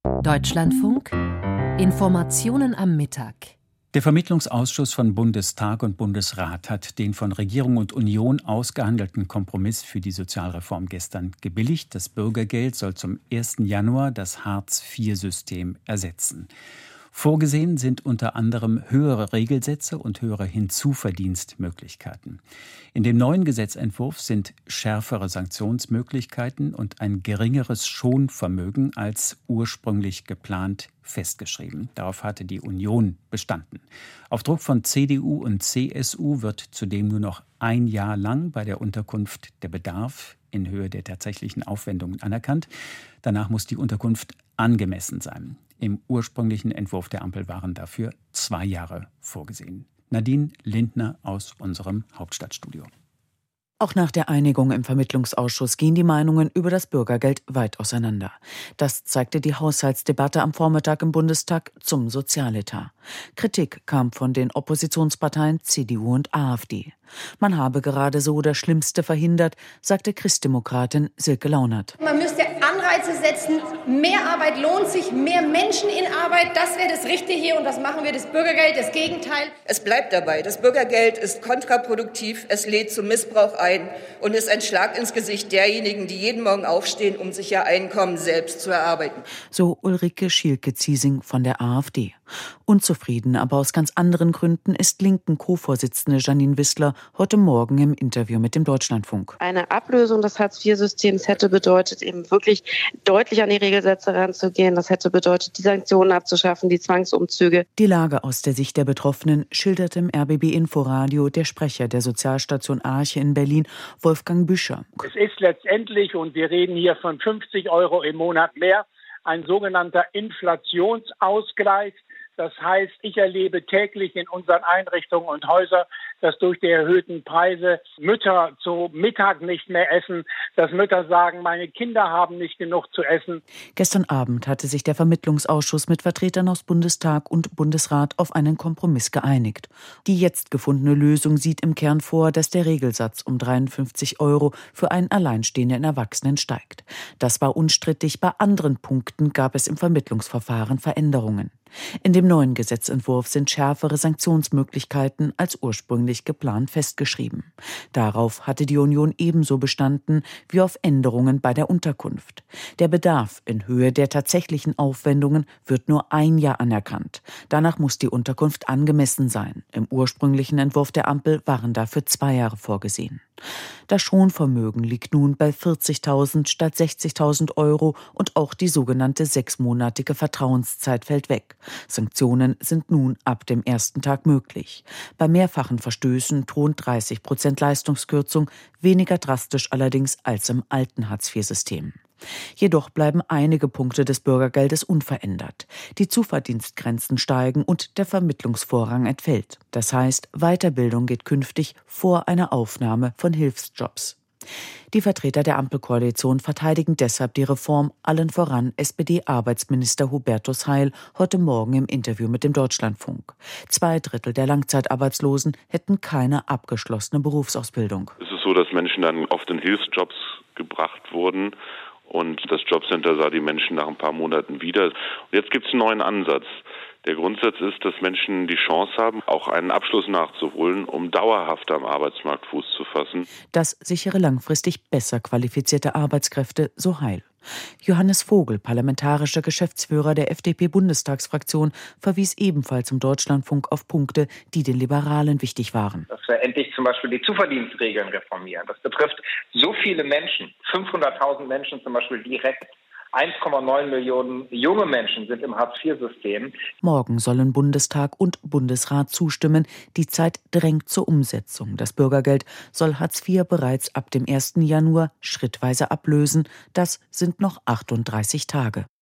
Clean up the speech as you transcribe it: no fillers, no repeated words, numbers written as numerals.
Deutschlandfunk Informationen am Mittag. Der Vermittlungsausschuss von Bundestag und Bundesrat hat den von Regierung und Union ausgehandelten Kompromiss für die Sozialreform gestern gebilligt. Das Bürgergeld soll zum 1. Januar das Hartz-IV-System ersetzen. Vorgesehen sind unter anderem höhere Regelsätze und höhere Hinzuverdienstmöglichkeiten. In dem neuen Gesetzentwurf sind schärfere Sanktionsmöglichkeiten und ein geringeres Schonvermögen als ursprünglich geplant festgeschrieben. Darauf hatte die Union bestanden. Auf Druck von CDU und CSU wird zudem nur noch ein Jahr lang bei der Unterkunft der Bedarf in Höhe der tatsächlichen Aufwendungen anerkannt. Danach muss die Unterkunft angemessen sein. Im ursprünglichen Entwurf der Ampel waren dafür 2 Jahre vorgesehen. Nadine Lindner aus unserem Hauptstadtstudio. Auch nach der Einigung im Vermittlungsausschuss gehen die Meinungen über das Bürgergeld weit auseinander. Das zeigte die Haushaltsdebatte am Vormittag im Bundestag zum Sozialetat. Kritik kam von den Oppositionsparteien CDU und AfD. Man habe gerade so das Schlimmste verhindert, sagte Christdemokratin Silke Launert. Man müsste Anreize setzen, mehr Arbeit lohnt sich, mehr Menschen in Arbeit, das wäre das Richtige hier und das machen wir, das Bürgergeld, das Gegenteil. Es bleibt dabei, das Bürgergeld ist kontraproduktiv, es lädt zum Missbrauch ein und ist ein Schlag ins Gesicht derjenigen, die jeden Morgen aufstehen, um sich ihr Einkommen selbst zu erarbeiten. So Ulrike Schielke-Ziesing von der AfD. Unzufrieden, aber aus ganz anderen Gründen ist Linken-Co-Vorsitzende Janine Wissler heute Morgen im Interview mit dem Deutschlandfunk. Eine Ablösung des Hartz-IV-Systems hätte bedeutet, eben wirklich deutlich an die Regelsätze ranzugehen. Das hätte bedeutet, die Sanktionen abzuschaffen, die Zwangsumzüge. Die Lage aus der Sicht der Betroffenen schilderte im RBB-Inforadio der Sprecher der Sozialstation Arche in Berlin, Wolfgang Büscher. Es ist letztendlich, und wir reden hier von 50 € im Monat mehr, ein sogenannter Inflationsausgleich. Das heißt, ich erlebe täglich in unseren Einrichtungen und Häusern, dass durch die erhöhten Preise Mütter zu Mittag nicht mehr essen, dass Mütter sagen, meine Kinder haben nicht genug zu essen. Gestern Abend hatte sich der Vermittlungsausschuss mit Vertretern aus Bundestag und Bundesrat auf einen Kompromiss geeinigt. Die jetzt gefundene Lösung sieht im Kern vor, dass der Regelsatz um 53 € für einen alleinstehenden Erwachsenen steigt. Das war unstrittig, bei anderen Punkten gab es im Vermittlungsverfahren Veränderungen. In dem neuen Gesetzentwurf sind schärfere Sanktionsmöglichkeiten als ursprünglich geplant festgeschrieben. Darauf hatte die Union ebenso bestanden wie auf Änderungen bei der Unterkunft. Der Bedarf in Höhe der tatsächlichen Aufwendungen wird nur ein Jahr anerkannt. Danach muss die Unterkunft angemessen sein. Im ursprünglichen Entwurf der Ampel waren dafür 2 Jahre vorgesehen. Das Schonvermögen liegt nun bei 40.000 statt 60.000 € und auch die sogenannte 6-monatige Vertrauenszeit fällt weg. Sanktionen sind nun ab dem ersten Tag möglich. Bei mehrfachen Verstößen drohen 30% Leistungskürzung, weniger drastisch allerdings als im alten Hartz-IV-System. Jedoch bleiben einige Punkte des Bürgergeldes unverändert. Die Zuverdienstgrenzen steigen und der Vermittlungsvorrang entfällt. Das heißt, Weiterbildung geht künftig vor einer Aufnahme von Hilfsjobs. Die Vertreter der Ampelkoalition verteidigen deshalb die Reform, allen voran SPD-Arbeitsminister Hubertus Heil heute Morgen im Interview mit dem Deutschlandfunk. 2/3 der Langzeitarbeitslosen hätten keine abgeschlossene Berufsausbildung. Es ist so, dass Menschen dann oft in Hilfsjobs gebracht wurden. Und das Jobcenter sah die Menschen nach ein paar Monaten wieder. Und jetzt gibt es einen neuen Ansatz. Der Grundsatz ist, dass Menschen die Chance haben, auch einen Abschluss nachzuholen, um dauerhaft am Arbeitsmarkt Fuß zu fassen. Das sichere langfristig besser qualifizierte Arbeitskräfte, so Heil. Johannes Vogel, parlamentarischer Geschäftsführer der FDP-Bundestagsfraktion, verwies ebenfalls im Deutschlandfunk auf Punkte, die den Liberalen wichtig waren. Dass wir endlich zum Beispiel die Zuverdienstregeln reformieren. Das betrifft so viele Menschen, 500.000 Menschen zum Beispiel direkt. 1,9 Millionen junge Menschen sind im Hartz-IV-System. Morgen sollen Bundestag und Bundesrat zustimmen. Die Zeit drängt zur Umsetzung. Das Bürgergeld soll Hartz IV bereits ab dem 1. Januar schrittweise ablösen. Das sind noch 38 Tage.